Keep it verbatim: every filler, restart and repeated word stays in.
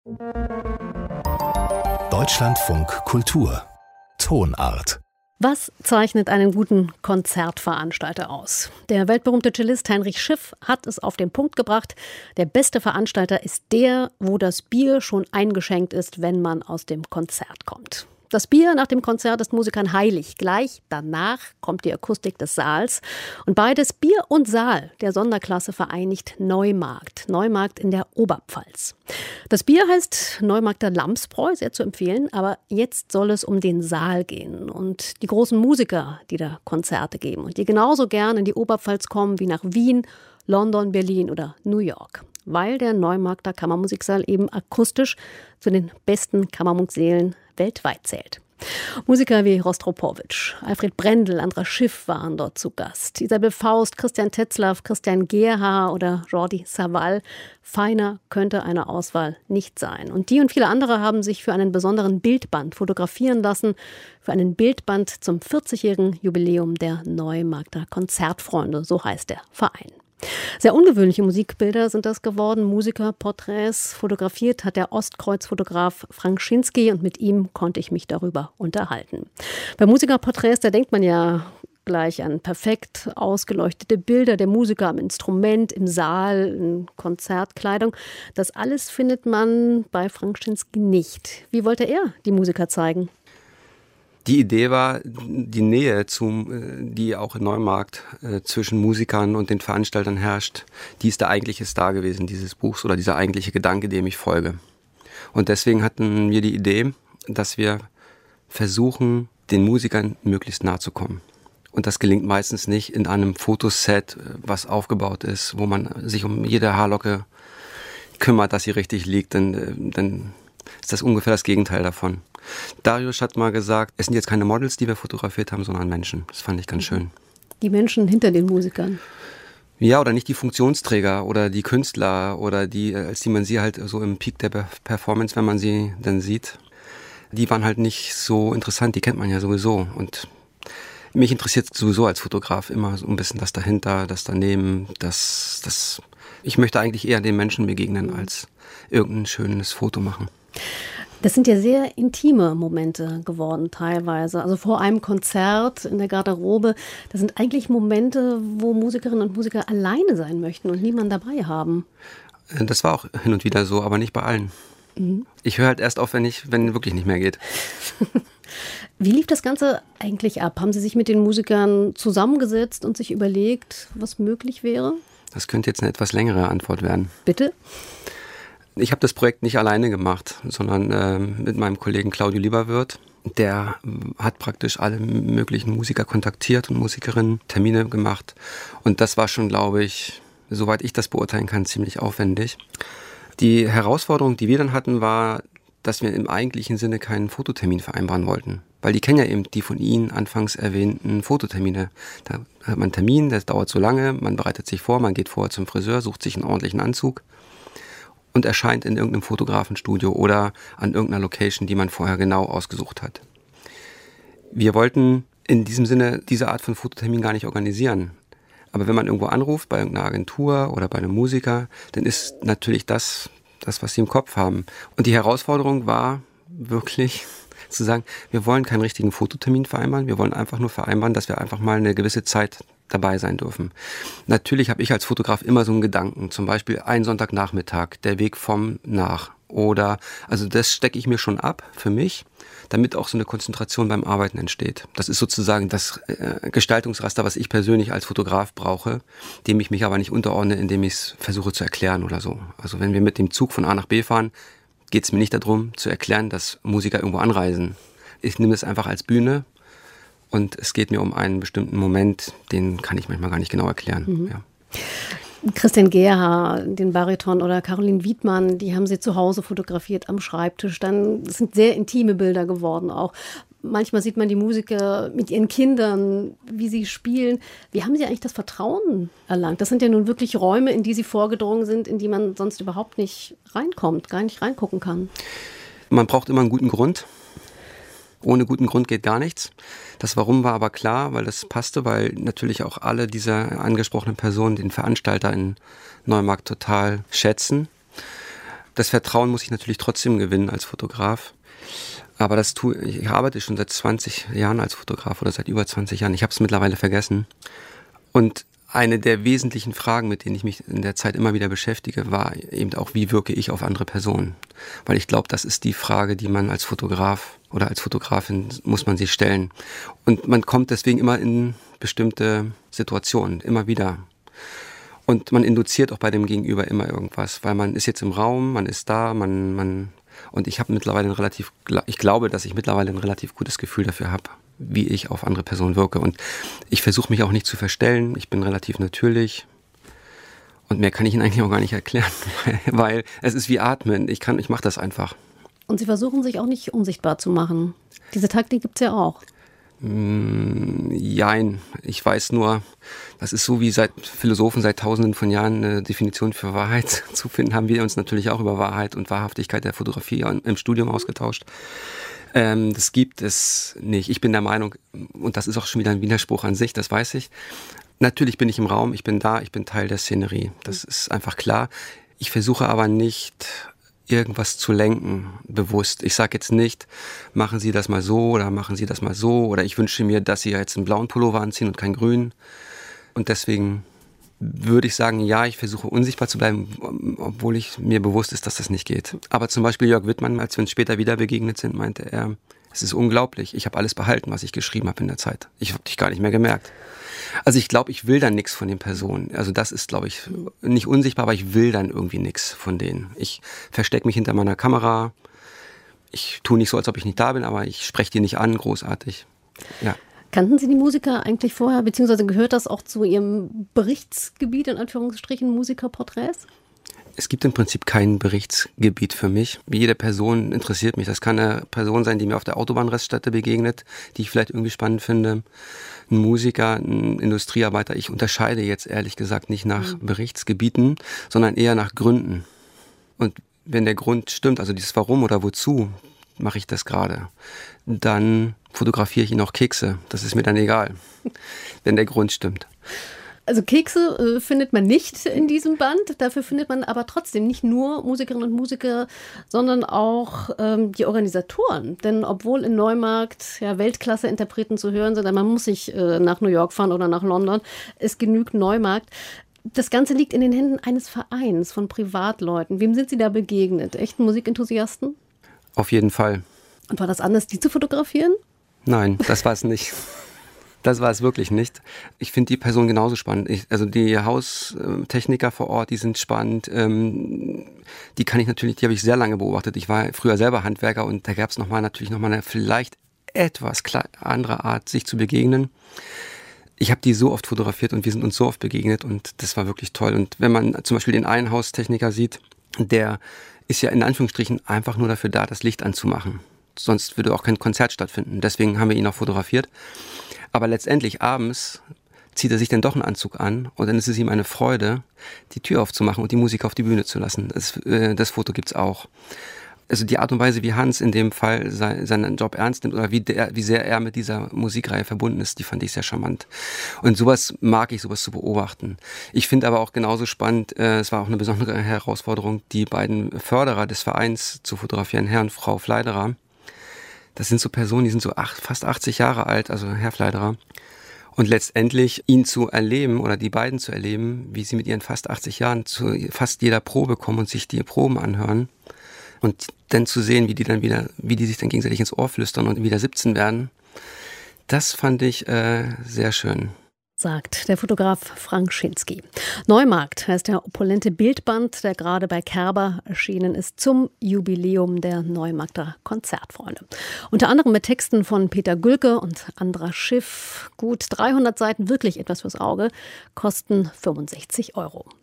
Deutschlandfunk Kultur Tonart. Was zeichnet einen guten Konzertveranstalter aus? Der weltberühmte Cellist Heinrich Schiff hat es auf den Punkt gebracht. Der beste Veranstalter ist der, wo das Bier schon eingeschenkt ist, wenn man aus dem Konzert kommt. Das Bier nach dem Konzert ist Musikern heilig. Gleich danach kommt die Akustik des Saals. Und beides, Bier und Saal, der Sonderklasse vereinigt Neumarkt. Neumarkt in der Oberpfalz. Das Bier heißt Neumarkter Lamsbräu, sehr zu empfehlen. Aber jetzt soll es um den Saal gehen und die großen Musiker, die da Konzerte geben und die genauso gern in die Oberpfalz kommen wie nach Wien, London, Berlin oder New York. Weil der Neumarkter Kammermusiksaal eben akustisch zu den besten Kammermusiksälen weltweit zählt. Musiker wie Rostropowitsch, Alfred Brendel, Andras Schiff waren dort zu Gast. Isabel Faust, Christian Tetzlaff, Christian Gerha oder Jordi Savall. Feiner könnte eine Auswahl nicht sein. Und die und viele andere haben sich für einen besonderen Bildband fotografieren lassen. Für einen Bildband zum vierzigjährigen Jubiläum der Neumarkter Konzertfreunde, so heißt der Verein. Sehr ungewöhnliche Musikbilder sind das geworden, Musikerporträts. Fotografiert hat der Ostkreuz-Fotograf Frank Schinski und mit ihm konnte ich mich darüber unterhalten. Bei Musikerporträts, da denkt man ja gleich an perfekt ausgeleuchtete Bilder der Musiker am Instrument, im Saal, in Konzertkleidung. Das alles findet man bei Frank Schinski nicht. Wie wollte er die Musiker zeigen? Die Idee war, die Nähe, zum, die auch in Neumarkt äh, zwischen Musikern und den Veranstaltern herrscht, die ist der eigentliche Star gewesen dieses Buchs oder dieser eigentliche Gedanke, dem ich folge. Und deswegen hatten wir die Idee, dass wir versuchen, den Musikern möglichst nahe zu kommen. Und das gelingt meistens nicht in einem Fotoset, was aufgebaut ist, wo man sich um jede Haarlocke kümmert, dass sie richtig liegt, dann, dann ist das ungefähr das Gegenteil davon. Darius hat mal gesagt, es sind jetzt keine Models, die wir fotografiert haben, sondern Menschen. Das fand ich ganz schön. Die Menschen hinter den Musikern. Ja, oder nicht die Funktionsträger oder die Künstler oder die, als die man sie halt so im Peak der Performance, wenn man sie dann sieht, die waren halt nicht so interessant, die kennt man ja sowieso. Und mich interessiert sowieso als Fotograf immer so ein bisschen das dahinter, das daneben, das, das. Ich möchte eigentlich eher den Menschen begegnen, als irgendein schönes Foto machen. Das sind ja sehr intime Momente geworden teilweise. Also vor einem Konzert in der Garderobe, das sind eigentlich Momente, wo Musikerinnen und Musiker alleine sein möchten und niemanden dabei haben. Das war auch hin und wieder so, aber nicht bei allen. Mhm. Ich höre halt erst auf, wenn ich, wenn wirklich nicht mehr geht. Wie lief das Ganze eigentlich ab? Haben Sie sich mit den Musikern zusammengesetzt und sich überlegt, was möglich wäre? Das könnte jetzt eine etwas längere Antwort werden. Bitte? Ich habe das Projekt nicht alleine gemacht, sondern äh, mit meinem Kollegen Claudio Lieberwirth. Der hat praktisch alle möglichen Musiker kontaktiert und Musikerinnen Termine gemacht. Und das war schon, glaube ich, soweit ich das beurteilen kann, ziemlich aufwendig. Die Herausforderung, die wir dann hatten, war, dass wir im eigentlichen Sinne keinen Fototermin vereinbaren wollten. Weil die kennen ja eben die von Ihnen anfangs erwähnten Fototermine. Da hat man einen Termin, das dauert so lange, man bereitet sich vor, man geht vorher zum Friseur, sucht sich einen ordentlichen Anzug und erscheint in irgendeinem Fotografenstudio oder an irgendeiner Location, die man vorher genau ausgesucht hat. Wir wollten in diesem Sinne diese Art von Fototermin gar nicht organisieren. Aber wenn man irgendwo anruft, bei irgendeiner Agentur oder bei einem Musiker, dann ist natürlich das, das, was sie im Kopf haben. Und die Herausforderung war wirklich zu sagen, wir wollen keinen richtigen Fototermin vereinbaren, wir wollen einfach nur vereinbaren, dass wir einfach mal eine gewisse Zeit dabei sein dürfen. Natürlich habe ich als Fotograf immer so einen Gedanken, zum Beispiel ein Sonntagnachmittag, der Weg vom nach oder, also das stecke ich mir schon ab für mich, damit auch so eine Konzentration beim Arbeiten entsteht. Das ist sozusagen das äh, Gestaltungsraster, was ich persönlich als Fotograf brauche, dem ich mich aber nicht unterordne, indem ich es versuche zu erklären oder so. Also wenn wir mit dem Zug von A nach B fahren, geht es mir nicht darum zu erklären, dass Musiker irgendwo anreisen. Ich nehme es einfach als Bühne. Und es geht mir um einen bestimmten Moment, den kann ich manchmal gar nicht genau erklären. Mhm. Ja. Christian Gerha, den Bariton oder Caroline Wiedmann, die haben Sie zu Hause fotografiert am Schreibtisch. Dann das sind sehr intime Bilder geworden auch. Manchmal sieht man die Musiker mit ihren Kindern, wie sie spielen. Wie haben Sie eigentlich das Vertrauen erlangt? Das sind ja nun wirklich Räume, in die Sie vorgedrungen sind, in die man sonst überhaupt nicht reinkommt, gar nicht reingucken kann. Man braucht immer einen guten Grund. Ohne guten Grund geht gar nichts. Das Warum war aber klar, weil das passte, weil natürlich auch alle dieser angesprochenen Personen den Veranstalter in Neumarkt total schätzen. Das Vertrauen muss ich natürlich trotzdem gewinnen als Fotograf. Aber das tue ich. Ich arbeite schon seit zwanzig Jahren als Fotograf oder seit über zwanzig Jahren. Ich habe es mittlerweile vergessen. Und eine der wesentlichen Fragen, mit denen ich mich in der Zeit immer wieder beschäftige, war eben auch, wie wirke ich auf andere Personen? Weil ich glaube, das ist die Frage, die man als Fotograf oder als Fotografin muss man sich stellen. Und man kommt deswegen immer in bestimmte Situationen, immer wieder. Und man induziert auch bei dem Gegenüber immer irgendwas, weil man ist jetzt im Raum, man ist da, man, man, und ich habe mittlerweile ein relativ, ich glaube, dass ich mittlerweile ein relativ gutes Gefühl dafür habe, wie ich auf andere Personen wirke. Und ich versuche mich auch nicht zu verstellen. Ich bin relativ natürlich. Und mehr kann ich Ihnen eigentlich auch gar nicht erklären, weil, weil es ist wie Atmen. Ich kann, ich mache das einfach. Und Sie versuchen sich auch nicht unsichtbar zu machen. Diese Taktik gibt es ja auch. Mm, jein. Ich weiß nur, das ist so wie seit Philosophen seit tausenden von Jahren eine Definition für Wahrheit zu finden, haben wir uns natürlich auch über Wahrheit und Wahrhaftigkeit der Fotografie im Studium ausgetauscht. Ähm, das gibt es nicht. Ich bin der Meinung, und das ist auch schon wieder ein Widerspruch an sich, das weiß ich. Natürlich bin ich im Raum, ich bin da, ich bin Teil der Szenerie. Das ist einfach klar. Ich versuche aber nicht, irgendwas zu lenken, bewusst. Ich sage jetzt nicht, machen Sie das mal so oder machen Sie das mal so oder ich wünsche mir, dass Sie jetzt einen blauen Pullover anziehen und keinen grünen. Und deswegen würde ich sagen, ja, ich versuche unsichtbar zu bleiben, obwohl ich mir bewusst ist, dass das nicht geht. Aber zum Beispiel Jörg Wittmann, als wir uns später wieder begegnet sind, meinte er, es ist unglaublich, ich habe alles behalten, was ich geschrieben habe in der Zeit. Ich habe dich gar nicht mehr gemerkt. Also ich glaube, ich will dann nichts von den Personen. Also das ist, glaube ich, nicht unsichtbar, aber ich will dann irgendwie nichts von denen. Ich verstecke mich hinter meiner Kamera. Ich tue nicht so, als ob ich nicht da bin, aber ich spreche die nicht an, großartig. Ja. Kannten Sie die Musiker eigentlich vorher, beziehungsweise gehört das auch zu Ihrem Berichtsgebiet, in Anführungsstrichen, Musikerporträts? Es gibt im Prinzip kein Berichtsgebiet für mich. Wie jede Person interessiert mich. Das kann eine Person sein, die mir auf der Autobahnraststätte begegnet, die ich vielleicht irgendwie spannend finde. Ein Musiker, ein Industriearbeiter. Ich unterscheide jetzt ehrlich gesagt nicht nach mhm. Berichtsgebieten, sondern eher nach Gründen. Und wenn der Grund stimmt, also dieses Warum oder Wozu mache ich das gerade, dann fotografiere ich ihn auch Kekse. Das ist mir dann egal, wenn der Grund stimmt. Also Kekse äh, findet man nicht in diesem Band, dafür findet man aber trotzdem nicht nur Musikerinnen und Musiker, sondern auch ähm, die Organisatoren. Denn obwohl in Neumarkt ja Weltklasse-Interpreten zu hören sind, man muss nicht äh, nach New York fahren oder nach London, es genügt Neumarkt. Das Ganze liegt in den Händen eines Vereins von Privatleuten. Wem sind Sie da begegnet? Echten Musikenthusiasten? Auf jeden Fall. Und war das anders, die zu fotografieren? Nein, das war es nicht. Das war es wirklich nicht. Ich finde die Person genauso spannend. Ich, also die Haustechniker vor Ort, die sind spannend. Ähm, die kann ich natürlich, die habe ich sehr lange beobachtet. Ich war früher selber Handwerker und da gab es nochmal natürlich nochmal eine vielleicht etwas andere Art, sich zu begegnen. Ich habe die so oft fotografiert und wir sind uns so oft begegnet und das war wirklich toll. Und wenn man zum Beispiel den einen Haustechniker sieht, der ist ja in Anführungsstrichen einfach nur dafür da, das Licht anzumachen. Sonst würde auch kein Konzert stattfinden. Deswegen haben wir ihn auch fotografiert. Aber letztendlich abends zieht er sich dann doch einen Anzug an und dann ist es ihm eine Freude, die Tür aufzumachen und die Musik auf die Bühne zu lassen. Das, äh, das Foto gibt's auch. Also die Art und Weise, wie Hans in dem Fall sein, seinen Job ernst nimmt oder wie, der, wie sehr er mit dieser Musikreihe verbunden ist, die fand ich sehr charmant. Und sowas mag ich, sowas zu beobachten. Ich finde aber auch genauso spannend, äh, es war auch eine besondere Herausforderung, die beiden Förderer des Vereins zu fotografieren, Herr und Frau Fleiderer. Das sind so Personen, die sind so acht, fast achtzig Jahre alt, also Herr Fleiderer. Und letztendlich ihn zu erleben oder die beiden zu erleben, wie sie mit ihren fast achtzig Jahren zu fast jeder Probe kommen und sich die Proben anhören. Und dann zu sehen, wie die dann wieder, wie die sich dann gegenseitig ins Ohr flüstern und wieder siebzehn werden, das fand ich äh, sehr schön. Sagt der Fotograf Frank Schinski. Neumarkt heißt der opulente Bildband, der gerade bei Kerber erschienen ist zum Jubiläum der Neumarkter Konzertfreunde. Unter anderem mit Texten von Peter Gülke und Andra Schiff. Gut dreihundert Seiten, wirklich etwas fürs Auge, kosten fünfundsechzig Euro.